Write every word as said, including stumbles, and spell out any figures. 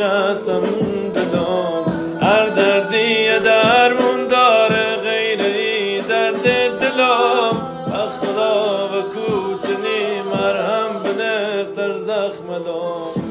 نشستم دلم، هر دردی درمون داره غیری درد دلم. بخدا و کوچنی مرهم بنه سر زخم دلم.